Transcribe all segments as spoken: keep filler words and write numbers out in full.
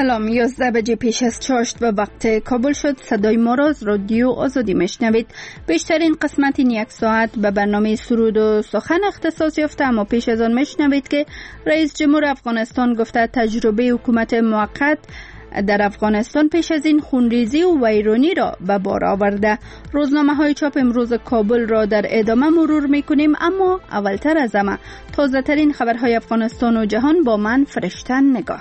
سلام، یازده بجه پیش از چاشت و وقت کابل شد. صدای ما را از رادیو آزادی میشنوید. بیشترین قسمت این یک ساعت به برنامه سرود و سخن اختصاص یافته، اما پیش از آن میشنوید که رئیس جمهور افغانستان گفته تجربه حکومت موقت در افغانستان پیش از این خونریزی و ویرانی را به بار آورده. روزنامه های چاپ امروز کابل را در ادامه مرور میکنیم، اما اولتر از همه تازه ترین خبرهای افغانستان و جهان با من فرشته نگاه.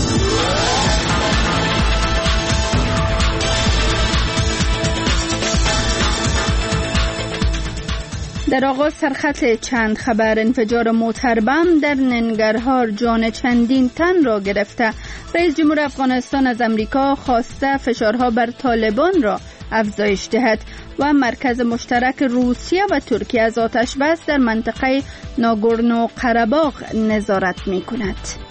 در آغاز سرخط چند خبر. انفجار موتر بم در ننگرهار جان چندین تن را گرفته. رئیس جمهور افغانستان از امریکا خواسته فشارها بر طالبان را افزایش دهد و مرکز مشترک روسیه و ترکیه از آتش بس در منطقه ناگورنو قره‌باغ نظارت می کند.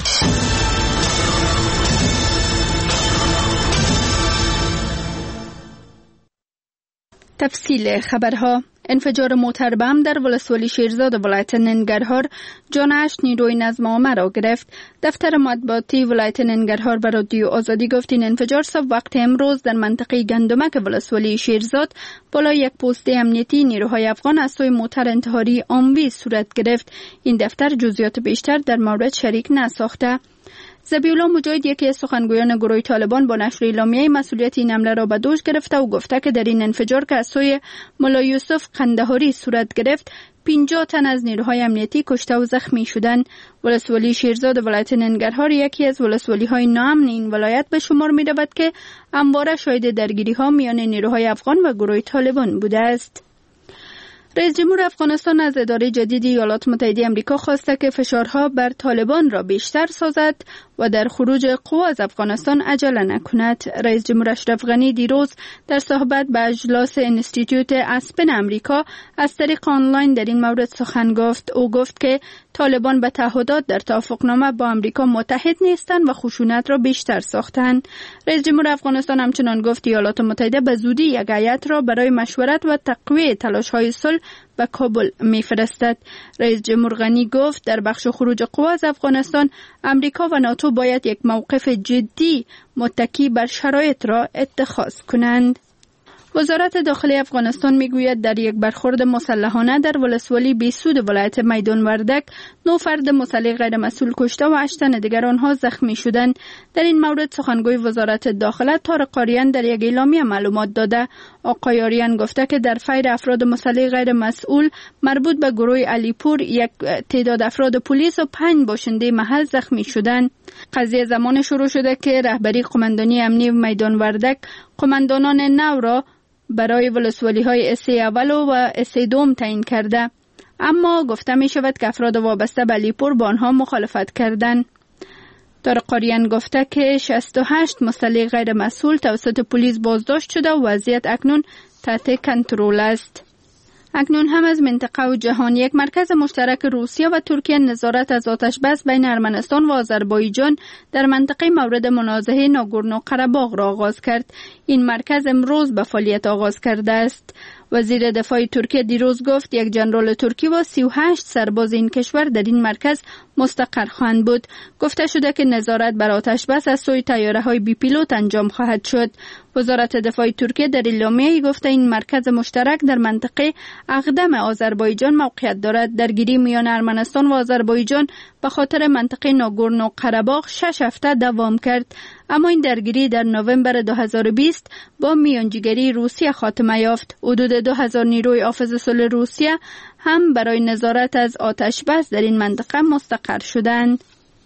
تفصیل خبرها. انفجار موتر بم در ولسوالی شیرزاد ولایت ننگرهار جان هشت نیروی نظم عامه را گرفت. دفتر مطبوعاتی ولایت ننگرهار به رادیو آزادی گفت این انفجار صبح وقت امروز در منطقه گندمک ولسوالی شیرزاد بالای یک پست امنیتی نیروهای افغان از سوی موتر انتحاری آموی صورت گرفت. این دفتر جزئیات بیشتر در مورد شریک نساخته. ذبیحالله مجاهد، یکی از سخنگویان گروه طالبان، با نشر اعلامیه مسئولیت این حمله را به دوش گرفته و گفته که در این انفجار که از سوی ملا یوسف قندهاری صورت گرفت پنجاه تن از نیروهای امنیتی کشته و زخمی شدند. ولسوالی شیرزاد ولایت ننگرهار یکی از ولسوالی های ناامن این ولایت به شمار می رود که همواره شاهد درگیری ها میان نیروهای افغان و گروه طالبان بوده است. رئیس جمهور افغانستان از اداره جدید ایالات متحده آمریکا خواسته که فشارها بر طالبان را بیشتر سازد و در خروج قوا از افغانستان عجله نکند. رئیس جمهور اشرف غنی دیروز در صحبت به اجلاس انستیتوت اسپن آمریکا از طریق آنلاین در این مورد سخن گفت. او گفت که طالبان به تعهدات در توافقنامه با آمریکا متحد نیستند و خشونت را بیشتر ساختند. رئیس جمهور افغانستان همچنان گفت ایالات متحده به زودی یک هیئت را برای مشورت و تقویه تلاش‌های صلح به کابل میفرستد. رئیس جمهور غنی گفت در بخش خروج قوا از افغانستان امریکا و ناتو باید یک موقف جدی متکی بر شرایط را اتخاذ کنند. وزارت داخلی افغانستان میگوید در یک برخورد مسلحانه در ولسوالی بیسود ولایت میدان وردک نه فرد مسلح غیر مسئول کشته و هشت تن دیگر آنها زخمی شدند. در این مورد سخنگوی وزارت داخله طارق آریان در یک اعلامیه معلومات داده. آقای آریان گفته که در فیر افراد مسلح غیر مسئول مربوط به گروه علیپور یک تعداد افراد پلیس و پنج باشنده محل زخمی شدند. قضیه زمان شروع شده که رهبری قماندانی امنی میدان وردک قماندانان نو را برای ولسوالی های اس اول و اس دوم تعیین کرده، اما گفته می شود که افراد وابسته به علیپور با آنها مخالفت کردند. طارق آریان گفته که شصت و هشت مسلح غیر مسئول توسط پلیس بازداشت شده و وضعیت اکنون تحت کنترل است. اکنون هم از منطقه و جهان. یک مرکز مشترک روسیه و ترکیه نظارت از آتش بس بین ارمنستان و آذربایجان در منطقه مورد منازعه ناگورنو قره‌باغ را آغاز کرد. این مرکز امروز به فعالیت آغاز کرده است. وزیر دفاع ترکیه دیروز گفت یک ژنرال ترکی و سی و هشت سرباز این کشور در این مرکز مستقر خواهند بود. گفته شده که نظارت بر آتش بس از سوی طیاره‌های بی پیلوت انجام خواهد شد. وزارت دفاع ترکیه در اعلامیه‌ای گفته این مرکز مشترک در منطقه اقدم آذربایجان موقعیت دارد. درگیری میان ارمنستان و آذربایجان به خاطر منطقه ناگورنو قره‌باغ شش هفته دوام کرد، اما این درگیری در نوامبر دو هزار و بیست با میانجیگری روسیه خاتمه یافت. حدود دو هزار نیروی حافظ صلح روسیه هم برای نظارت از آتش بس در این منطقه مستقر شدند.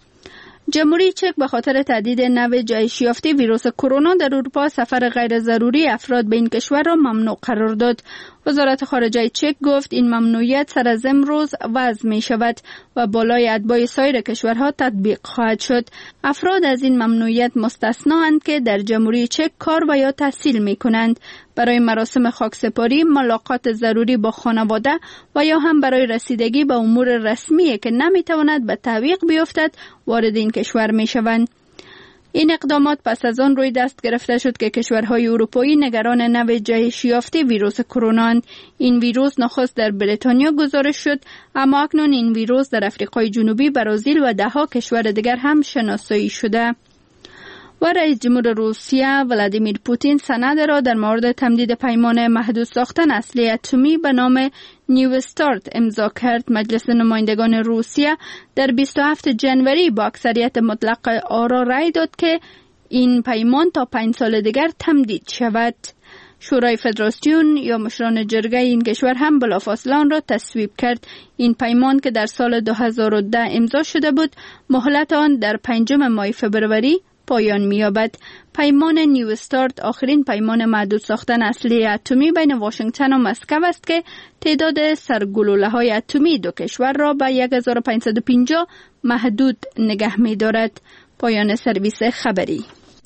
جمهوری چک به خاطر تهدید نوع جهش یافته ویروس کرونا در اروپا سفر غیر ضروری افراد به این کشور را ممنوع قرار داد. وزارت خارجه چک گفت این ممنوعیت سر از امروز وضع می شود و بالای اتباع سایر کشورها تطبیق خواهد شد. افراد از این ممنوعیت مستثنااند که در جمهوری چک کار و یا تحصیل می کنند، برای مراسم خاکسپاری، ملاقات ضروری با خانواده و یا هم برای رسیدگی به امور رسمی که نمی تواند به تعویق بیفتد وارد این کشور می شوند. این اقدامات پس از آن روی دست گرفته شد که کشورهای اروپایی نگران نوع جهش یافته ویروس کرونا. این ویروس نخست در بریتانیا گزارش شد، اما اکنون این ویروس در آفریقای جنوبی، برزیل و دهها کشور دیگر هم شناسایی شده. و رئیس جمهور روسیه ولادیمیر پوتین سند را در مورد تمدید پیمان محدود ساختن اسلحه اتمی به نام نیو استارت امضا کرد. مجلس نمایندگان روسیه در بیست و هفتم ژانویه با اکثریت مطلق آرا رأی داد که این پیمان تا پنج سال دیگر تمدید شود. شورای فدراسیون یا مشران جرگه این کشور هم بلافاصله آن را تصویب کرد. این پیمان که در سال دو هزار و ده امضا شده بود، مهلت آن در پنجم ماه فبروری پایان می‌یابد. پیمان نیو استارت آخرین پیمان محدود ساختن اسلحه اتمی بین واشنگتن و مسکو است که تعداد سرگلوله‌های اتمی دو کشور را به هزار و پانصد و پنجاه محدود نگه می‌دارد. پایان سرویس خبری.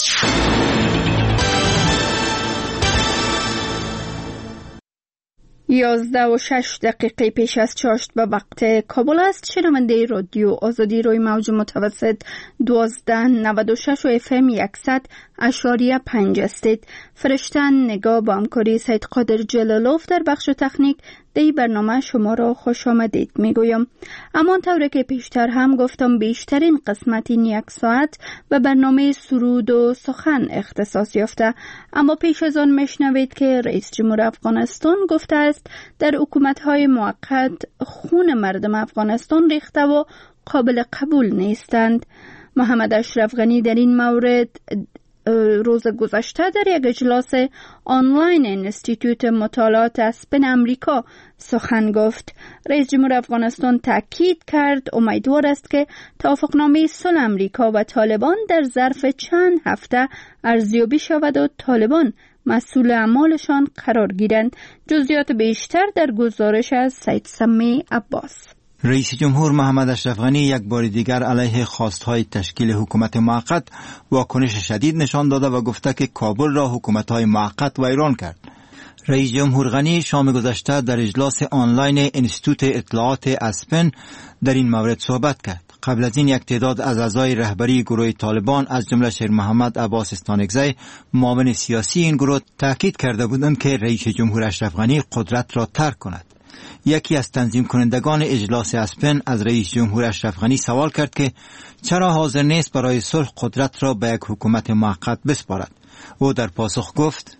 یازده و شش دقیقه پیش از چاشت به وقت کابل است. شنونده رادیو آزادی روی موج متوسط دوازده نود و شش و اف ام صد اشاریه پنج استید. فرشتن نگاه با همکاری سید قادر جلالوف در بخش تکنیک دی برنامه شما را خوش آمدید میگویم. اما طوری که پیشتر هم گفتم بیشترین قسمت این یک ساعت به برنامه سرود و سخن اختصاص یافته. اما پیش از آن میشنوید که رئیس جمهور افغانستان گفته است در حکومت‌های موقت خون مردم افغانستان ریخته و قابل قبول نیستند. محمد اشرف غنی در این مورد روز گذشته در یک اجلاس آنلاین انستیتوت مطالعات اسپن امریکا سخن گفت. رئیس جمهور افغانستان تاکید کرد امیدوار است که توافقنامه صلح امریکا و طالبان در ظرف چند هفته ارزیابی شود و طالبان مسئول اعمالشان قرار گیرند. جزئیات بیشتر در گزارش از سید سمی عباس. رئیس جمهور محمد اشرف غنی یک بار دیگر علیه خواستهای تشکیل حکومت موقت واکنش شدید نشان داده و گفته که کابل را حکومت‌های موقت ویران کرد. رئیس جمهور غنی شام گذشته در اجلاس آنلاین انستیتوت اطلاعات اسپن در این مورد صحبت کرد. قبل از این یک تعداد از اعضای رهبری گروه طالبان از جمله شیر محمد عباس استانکزی معاون سیاسی این گروه تاکید کرده بودند که رئیس جمهور اشرف غنی قدرت را ترک کند. یکی از تنظیم کنندگان اجلاس اسپن از رئیس جمهور اشرف غنی سوال کرد که چرا حاضر نیست برای صلح قدرت را به یک حکومت موقت بسپارد. او در پاسخ گفت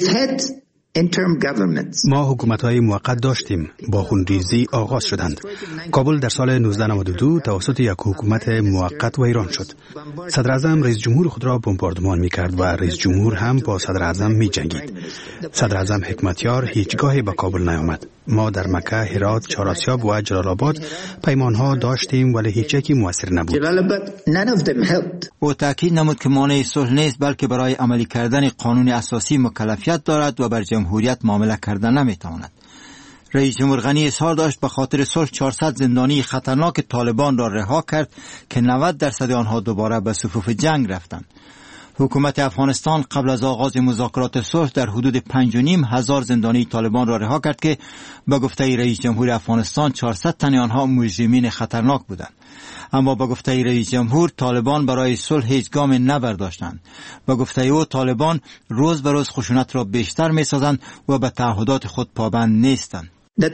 ما حکومت‌های موقت داشتیم، با خونریزی آغاز شدند. کابل در سال نوزده نود و دو توسط یک حکومت موقت ویران شد. صدر اعظم رئیس جمهور خود را بمباردمان می‌کرد و رئیس جمهور هم با صدر اعظم می‌جنگید. صدر اعظم حکمتیار هیچگاهی به کابل نیامد. ما در مکه، هرات، چهارآسیاب و جلال آباد پیمان‌ها داشتیم ولی هیچ یکی مؤثر نبود. او تاکید نمود که مانع صلح نیست بلکه برای عملی کردن قانون اساسی مکلفیت دارد و بر جمهوریت معامله کردن نمیتواند. رئیس جمهور غنی اظهار داشت به خاطر صلح چهارصد زندانی خطرناک طالبان را رها کرد که نود درصد آنها دوباره به صفوف جنگ رفتند. حکومت افغانستان قبل از آغاز مذاکرات صلح در حدود پنج و نیم هزار زندانی طالبان را رها کرد که به گفته رئیس جمهور افغانستان چهارصد تن آنها مجرمین خطرناک بودند. اما به گفته رئیس جمهور طالبان برای صلح هیچ گام نبرداشتند. به گفته او طالبان روز به روز خشونت را بیشتر می‌سازند و به تعهدات خود پابند نیستند.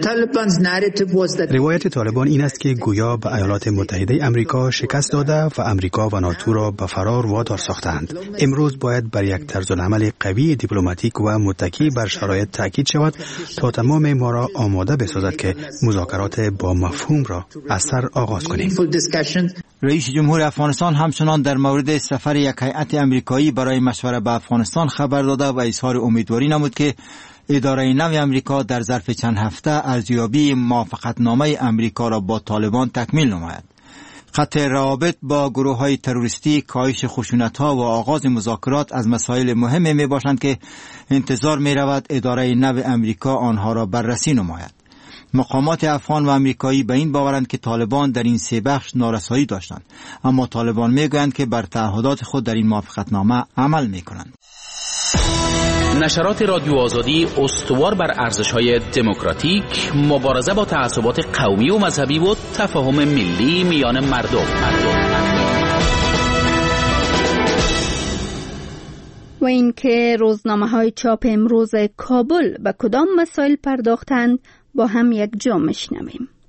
روایت طالبان این است که گویا به ایالات متحده امریکا شکست داده و امریکا و ناتو را به فرار وادار ساختند. امروز باید بر یک طرز العمل قوی دیپلماتیک و متکی بر شرایط تاکید شود تا تمام ما را آماده بسازد که مذاکرات با مفهوم را از سر آغاز کنیم. رئیس جمهور افغانستان همچنان در مورد سفر یک هیئت امریکایی برای مشوره به افغانستان خبر داده و اظهار امیدواری نمود که اداره نو امریکا در ظرف چند هفته ارزیابی موافقتنامه امریکا را با طالبان تکمیل نماید. قطع روابط با گروه‌های تروریستی، کاهش خشونت‌ها و آغاز مذاکرات از مسائل مهمی میباشند که انتظار می‌رود اداره نو امریکا آنها را بررسی نماید. مقامات افغان و امریکایی به این باورند که طالبان در این سه بخش نارسایی داشتند، اما طالبان میگویند که بر تعهدات خود در این موافقتنامه عمل میکنند. نشرات رادیو آزادی استوار بر ارزش‌های دموکراتیک، مبارزه با تعصبات قومی و مذهبی و تفاهم ملی میان مردم. و اینکه روزنامه‌های چاپ امروز کابل به کدام مسائل پرداختند با هم یک جا میشنویم.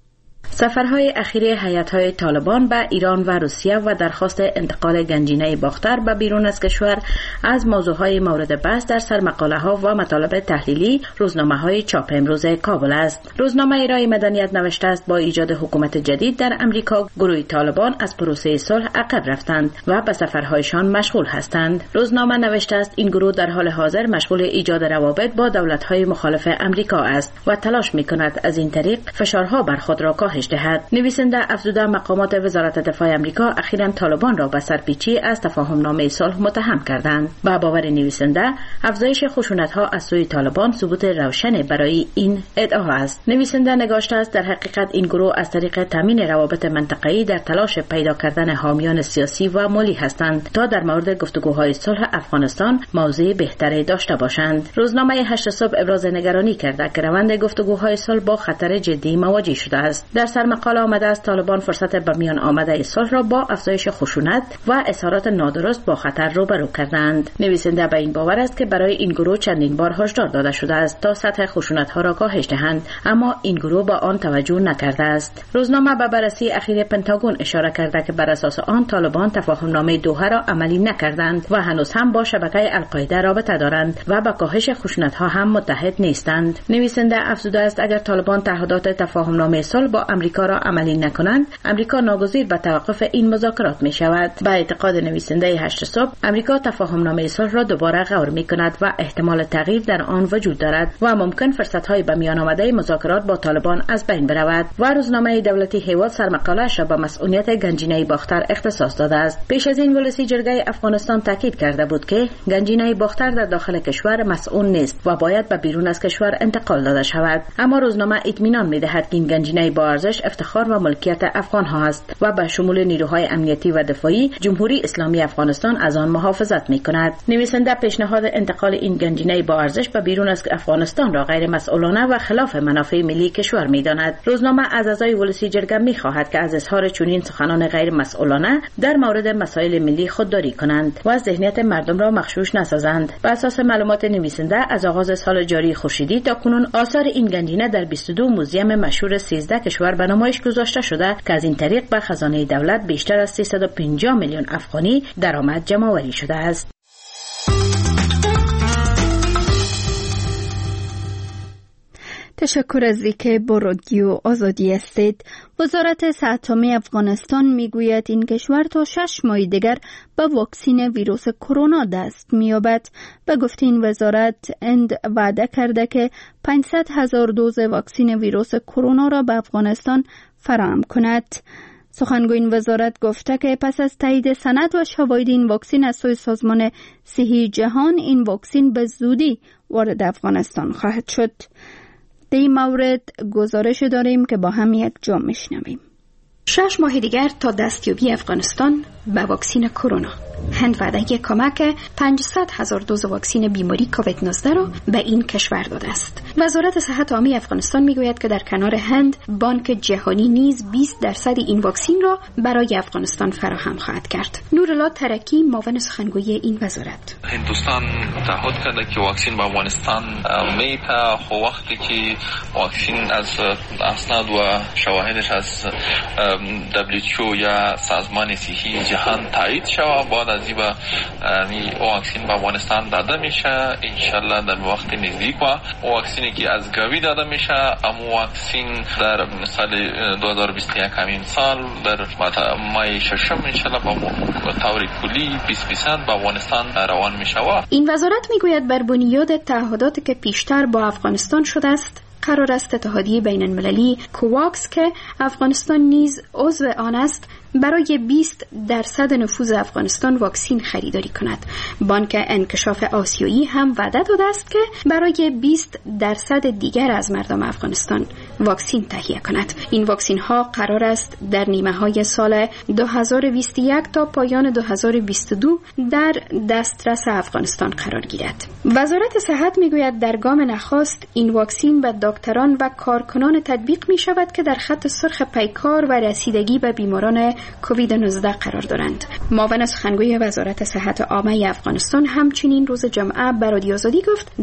سفرهای اخیر هیئت‌های طالبان به ایران و روسیه و درخواست انتقال گنجینه باختر به بیرون از کشور از موضوعهای مورد بحث در سرمقاله‌ها و مطالب تحلیلی روزنامه‌های چاپ امروز کابل است. روزنامه رای مدنیت نوشته است با ایجاد حکومت جدید در امریکا گروه طالبان از پروسه صلح عقب رفتند و به سفرهایشان مشغول هستند. روزنامه نوشته است این گروه در حال حاضر مشغول ایجاد روابط با دولت‌های مخالف امریکا است و تلاش می‌کند از این طریق فشارها بر خود را کاهش دهد. نویسنده افزوده مقامات وزارت دفاع امریکا اخیراً طالبان را به سرپیچی از تفاهم‌نامه صلح متهم کردند. با باور نویسنده افزایش خشونت‌ها از سوی طالبان ثبوت روشن برای این ادعا است. نویسنده نگاشته است در حقیقت این گروه از طریق تامین روابط منطقه‌ای در تلاش پیدا کردن حامیان سیاسی و مالی هستند تا در مورد گفتگوهای صلح افغانستان موضع بهتری داشته باشند. روزنامه هشت صبح ابراز نگرانی کرده که روند گفتگوهای صلح با خطر جدی مواجه شده است. در سرمقاله آمده است طالبان فرصت به میان آمده صلح را با افزایش خشونت و اظهارات نادرست با خطر روبرو کردند. نویسنده به این باور است که برای این گروه چندین بار هشدار داده شده است تا سطح خشونت‌ها را کاهش دهند، اما این گروه با آن توجه نکرده است. روزنامه به بررسی اخیر پنتاگون اشاره کرده که بر اساس آن طالبان تفاهم‌نامه دوحه را عملی نکردند و هنوز هم با شبکه القاعده رابطه دارند و با کاهش خشونت‌ها هم متحد نیستند. نویسنده افزوده است اگر طالبان تعهدات تفاهم‌نامه صلح با امریکا را عملی نکنند، امریکا ناگزیر به توقف این مذاکرات می شود. به اعتقاد نویسنده هشت صبح، امریکا تفاهم‌نامه صلح را دوباره غور می کند و احتمال تغییر در آن وجود دارد و ممکن فرصت‌های به میان آمده مذاکرات با طالبان از بین برود. و روزنامه دولتی هیواد سرمقاله‌اش را به مسئولیت گنجینه باختر اختصاص داده است. پیش از این ولسی جرگه افغانستان تاکید کرده بود که گنجینه باختر در داخل کشور مسئول نیست و باید به بیرون از کشور انتقال داده شود. اما روزنامه اطمینان می‌دهد که این گنجینه با ارزش، افتخار و ملکیت افغان‌ها است و به شمول نیروهای امنیتی و دفاعی جمهوری اسلامی افغانستان از آن محافظت می‌کند. نویسنده پیشنهاد انتقال این گنجینه با ارزش به بیرون از افغانستان را غیر مسئولانه و خلاف منافع ملی کشور می‌داند. روزنامه از اعضای ولسی جرگه می‌خواهد که از اظهار چنین سخنان غیر مسئولانه در مورد مسائل ملی خودداری کنند و ذهنیت مردم را مغشوش نسازند. بر اساس معلومات نویسنده از آغاز سال جاری خورشیدی تا کنون آثار این گنجینه در بیست و دو موزیم مشهور سیزده کشور به نمایش گذاشته شده که از این طریق به خزانه دولت بیشتر از سیصد و پنجاه میلیون افغانی درآمد جمع‌آوری شده است. تشکر از اینکه با رادیو آزادی هستید. وزارت صحت عامه افغانستان میگوید این کشور تا شش ماه دیگر به واکسین ویروس کرونا دست می‌یابد. به گفته این وزارت هند وعده کرده که پانصد هزار دوز واکسین ویروس کرونا را به افغانستان فراهم کند. سخنگوی این وزارت گفته که پس از تایید سند و شواهد این واکسین از سوی سازمان صحی جهان، این واکسین به زودی وارد افغانستان خواهد شد. در این مورد گزارش داریم که با هم یک جا میشنویم. شش ماه دیگر تا دستیابی افغانستان به واکسین کرونا. هند وعده کمک پانصد هزار دوز واکسین بیماری کووید نوزده را به این کشور داده است. وزارت صحت عامه افغانستان میگوید که در کنار هند، بانک جهانی نیز بیست درصد این واکسین را برای افغانستان فراهم خواهد کرد. نورالله ترکی، معاون سخنگوی این وزارت: هندوستان تعهد کرده که واکسین به افغانستان میده. خو وقتی که واکسین از اسناد و شواهدش از دبلیو اچ او یا سازمان صحی جهان تایید شود، بعد از این به واکسین به افغانستان داده میشه. انشالله در وقت نزدیک و واکسینی که از گاوی داده میشه، اما واکسین در سال دو هزار و بیست و یک همین سال در ماه ششم انشالله به طور کلی بیست درصد به افغانستان روان میشه. این وزارت میگوید بر بنیاد تعهداتی که پیشتر با افغانستان شده است، قرار است اتحادیه بین المللی کوواکس که افغانستان نیز عضو آن است برای بیست درصد نفوذ افغانستان واکسین خریداری کند. بانک انکشاف آسیایی هم وعده داده است که برای بیست درصد دیگر از مردم افغانستان واکسین تهیه کند. این واکسین ها قرار است در نیمه های سال دو هزار و بیست و یک تا پایان دو هزار و بیست و دو در دسترس افغانستان قرار گیرد. وزارت صحت میگوید در گام نخست این واکسین به دکتران و کارکنان تطبیق می شود که در خط سرخ پیکار و رسیدگی به بیماران کووید نوزده قرار دارند. معاون سخنگوی وزارت صحت عامه افغانستان همچنین روز جمعه به رادیو آزادی گفت